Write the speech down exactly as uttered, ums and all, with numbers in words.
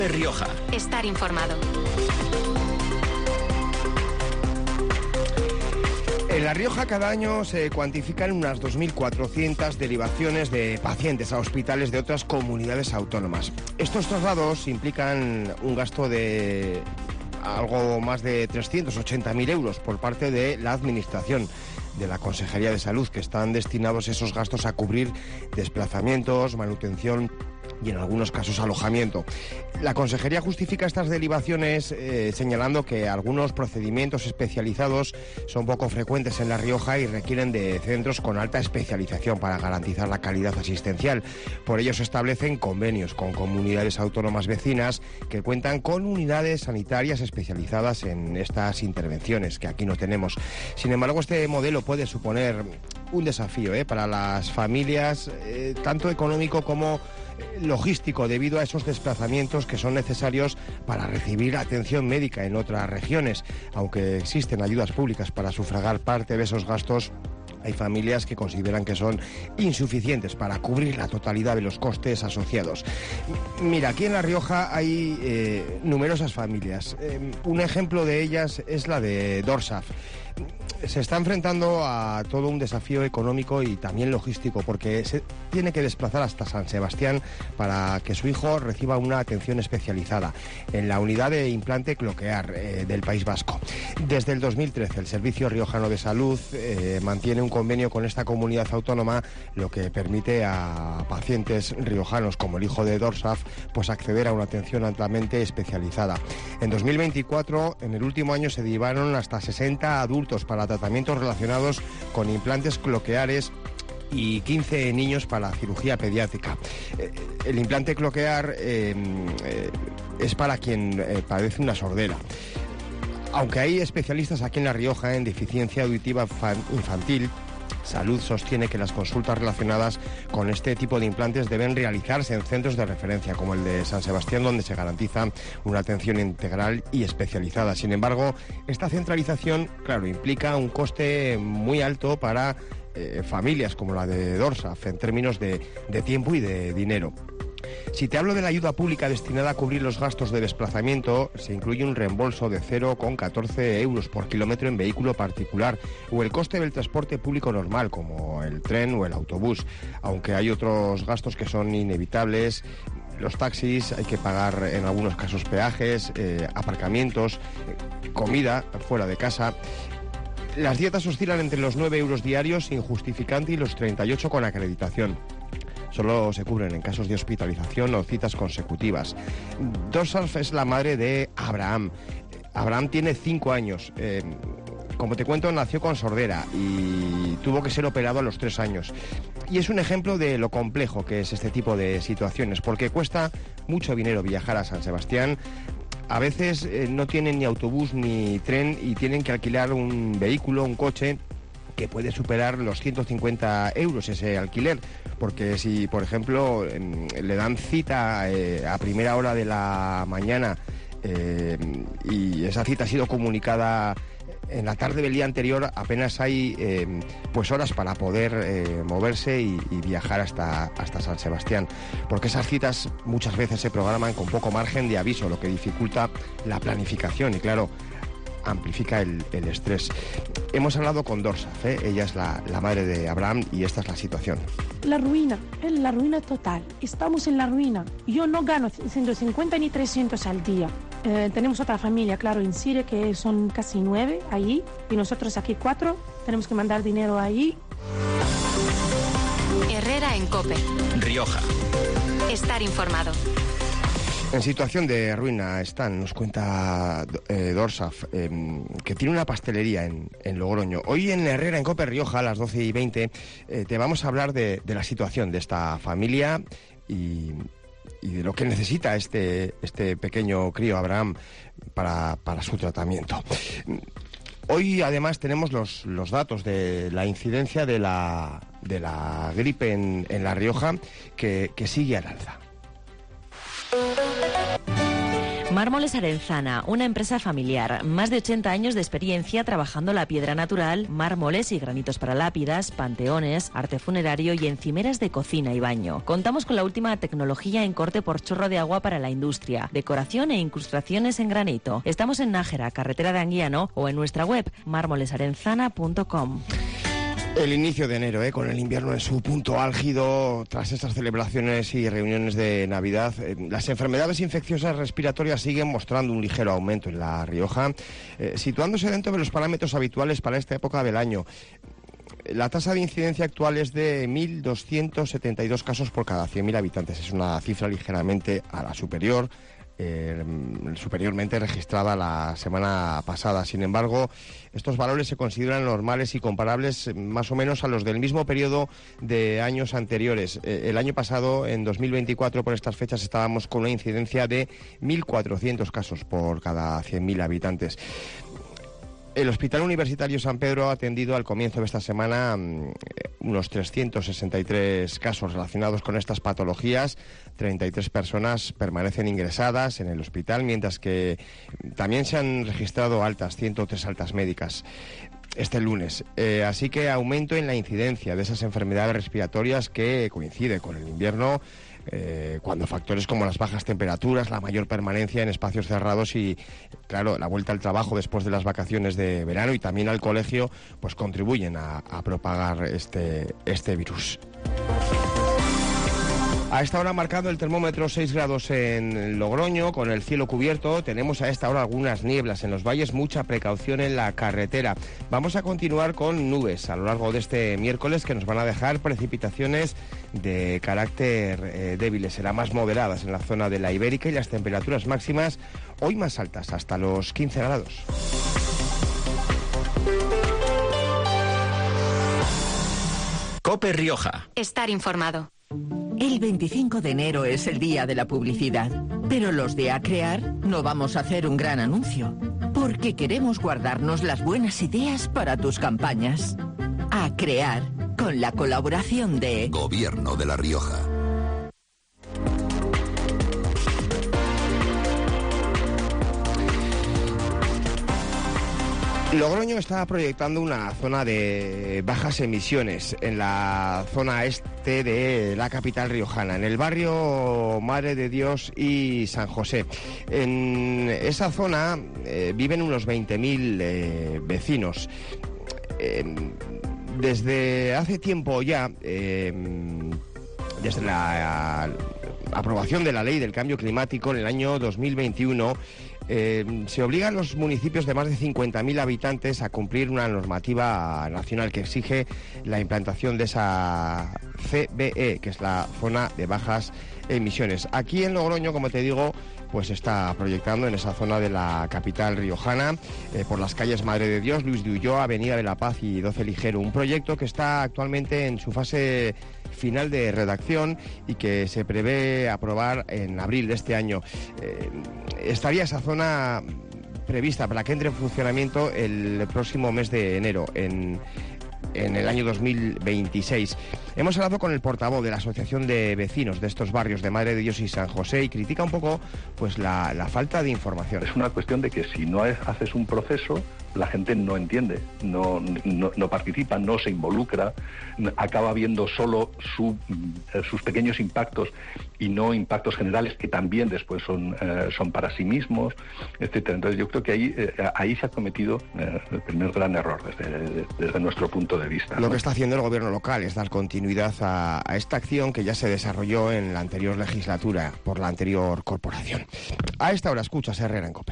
Rioja. Estar informado. En La Rioja cada año se cuantifican unas dos mil cuatrocientas derivaciones de pacientes a hospitales de otras comunidades autónomas. Estos traslados implican un gasto de algo más de trescientos ochenta mil euros por parte de la Administración, de la Consejería de Salud, que están destinados esos gastos a cubrir desplazamientos, manutención y en algunos casos alojamiento. La Consejería justifica estas derivaciones eh, señalando que algunos procedimientos especializados son poco frecuentes en La Rioja y requieren de centros con alta especialización para garantizar la calidad asistencial. Por ello se establecen convenios con comunidades autónomas vecinas que cuentan con unidades sanitarias especializadas en estas intervenciones, que aquí no tenemos. Sin embargo, este modelo puede suponer un desafío eh, para las familias, eh, tanto económico como logístico, debido a esos desplazamientos que son necesarios para recibir atención médica en otras regiones. Aunque existen ayudas públicas para sufragar parte de esos gastos, hay familias que consideran que son insuficientes para cubrir la totalidad de los costes asociados. Mira, aquí en La Rioja hay eh, numerosas familias. Eh, un ejemplo de ellas es la de Dorsaf. Se está enfrentando a todo un desafío económico y también logístico, porque se tiene que desplazar hasta San Sebastián para que su hijo reciba una atención especializada en la unidad de implante cloquear eh, del País Vasco. Desde el dos mil trece el Servicio Riojano de Salud eh, mantiene un convenio con esta comunidad autónoma, lo que permite a pacientes riojanos como el hijo de Dorsaf pues acceder a una atención altamente especializada. En dos mil veinticuatro, en el último año, se derivaron hasta sesenta adultos para tratamientos relacionados con implantes cloqueares y quince niños para cirugía pediátrica. Eh, el implante cloquear eh, eh, es para quien eh, padece una sordera. Aunque hay especialistas aquí en La Rioja en deficiencia auditiva infantil, Salud sostiene que las consultas relacionadas con este tipo de implantes deben realizarse en centros de referencia, como el de San Sebastián, donde se garantiza una atención integral y especializada. Sin embargo, esta centralización, claro, implica un coste muy alto para eh, familias como la de Dorsaf, en términos de, de tiempo y de dinero. Si te hablo de la ayuda pública destinada a cubrir los gastos de desplazamiento, se incluye un reembolso de cero coma catorce euros por kilómetro en vehículo particular, o el coste del transporte público normal, como el tren o el autobús, aunque hay otros gastos que son inevitables. Los taxis, hay que pagar en algunos casos peajes, eh, aparcamientos, eh, comida fuera de casa. Las dietas oscilan entre los nueve euros diarios sin justificante y los treinta y ocho con acreditación. Solo se cubren en casos de hospitalización o citas consecutivas. Dorsaf es la madre de Abraham. Abraham tiene cinco años. Eh, como te cuento, nació con sordera y tuvo que ser operado a los tres años. Y es un ejemplo de lo complejo que es este tipo de situaciones, porque cuesta mucho dinero viajar a San Sebastián. A veces eh, no tienen ni autobús ni tren y tienen que alquilar un vehículo, un coche, que puede superar los ciento cincuenta euros ese alquiler, porque si, por ejemplo, le dan cita eh, a primera hora de la mañana eh, y esa cita ha sido comunicada en la tarde del día anterior, apenas hay eh, pues horas para poder eh, moverse y, y viajar hasta, hasta San Sebastián, porque esas citas muchas veces se programan con poco margen de aviso, lo que dificulta la planificación y, claro, amplifica el, el estrés. Hemos hablado con Dorsaf, ¿eh? Ella es la, la madre de Abraham y esta es la situación. La ruina, es la ruina total. Estamos en la ruina. Yo no gano ciento cincuenta ni trescientos al día. Eh, tenemos otra familia, claro, en Siria, que son casi nueve allí, y nosotros aquí cuatro. Tenemos que mandar dinero ahí. Herrera en COPE. Rioja. Estar informado. En situación de ruina están, nos cuenta eh, Dorsaf, eh, que tiene una pastelería en, en Logroño. Hoy en Herrera, en COPE Rioja, a las doce y veinte, eh, te vamos a hablar de, de la situación de esta familia y, y de lo que necesita este, este pequeño crío, Abraham, para, para su tratamiento. Hoy, además, tenemos los, los datos de la incidencia de la, de la gripe en, en La Rioja, que, que sigue al alza. Mármoles Arenzana, una empresa familiar, más de ochenta años de experiencia trabajando la piedra natural, mármoles y granitos para lápidas, panteones, arte funerario y encimeras de cocina y baño. Contamos con la última tecnología en corte por chorro de agua para la industria, decoración e incrustaciones en granito. Estamos en Nájera, carretera de Anguiano, o en nuestra web mármoles arenzana punto com. El inicio de enero, ¿eh? Con el invierno en su punto álgido, tras estas celebraciones y reuniones de Navidad, eh, las enfermedades infecciosas respiratorias siguen mostrando un ligero aumento en La Rioja, eh, situándose dentro de los parámetros habituales para esta época del año. La tasa de incidencia actual es de mil doscientos setenta y dos casos por cada cien mil habitantes. Es una cifra ligeramente a la superior, Eh, superiormente registrada la semana pasada. Sin embargo, estos valores se consideran normales y comparables más o menos a los del mismo periodo de años anteriores. Eh, el año pasado, en dos mil veinticuatro, por estas fechas, estábamos con una incidencia de mil cuatrocientos casos por cada cien mil habitantes. El Hospital Universitario San Pedro ha atendido al comienzo de esta semana mmm, unos trescientos sesenta y tres casos relacionados con estas patologías. treinta y tres personas permanecen ingresadas en el hospital, mientras que también se han registrado altas, ciento tres altas médicas este lunes. Eh, así que aumento en la incidencia de esas enfermedades respiratorias que coincide con el invierno, Eh, cuando factores como las bajas temperaturas, la mayor permanencia en espacios cerrados y, claro, la vuelta al trabajo después de las vacaciones de verano y también al colegio, pues contribuyen a, a propagar este, este virus. A esta hora marcado el termómetro seis grados en Logroño, con el cielo cubierto. Tenemos a esta hora algunas nieblas en los valles, mucha precaución en la carretera. Vamos a continuar con nubes a lo largo de este miércoles que nos van a dejar precipitaciones de carácter eh, débiles, serán más moderadas en la zona de la Ibérica y las temperaturas máximas hoy más altas, hasta los quince grados. COPE Rioja. Estar informado. El veinticinco de enero es el día de la publicidad, pero los de Acrear no vamos a hacer un gran anuncio, porque queremos guardarnos las buenas ideas para tus campañas. Acrear, con la colaboración de Gobierno de La Rioja. Logroño está proyectando una zona de bajas emisiones en la zona este de la capital riojana, en el barrio Madre de Dios y San José. En esa zona eh, viven unos veinte mil eh, vecinos. Eh, desde hace tiempo ya, eh, desde la aprobación de la Ley del Cambio Climático en el año dos mil veintiuno, Eh, se obliga a los municipios de más de cincuenta mil habitantes a cumplir una normativa nacional que exige la implantación de esa C B E, que es la zona de bajas emisiones. Aquí en Logroño, como te digo, pues está proyectando en esa zona de la capital riojana, eh, por las calles Madre de Dios, Luis de Ulloa, Avenida de la Paz y doce Ligero. Un proyecto que está actualmente en su fase final de redacción y que se prevé aprobar en abril de este año. Eh, estaría esa zona prevista para que entre en funcionamiento el próximo mes de enero, en... en el año dos mil veintiséis. Hemos hablado con el portavoz de la Asociación de Vecinos de estos barrios de Madre de Dios y San José y critica un poco pues la, la falta de información. Es una cuestión de que si no haces un proceso, la gente no entiende, no, no, no participa, no se involucra, acaba viendo solo su, sus pequeños impactos y no impactos generales que también después son, eh, son para sí mismos, etcétera. Entonces yo creo que ahí, eh, ahí se ha cometido eh, el primer gran error desde, desde nuestro punto de vista. Lo ¿no? que está haciendo el gobierno local es dar continuidad a, a esta acción que ya se desarrolló en la anterior legislatura por la anterior corporación. A esta hora escuchas Herrera en COPE.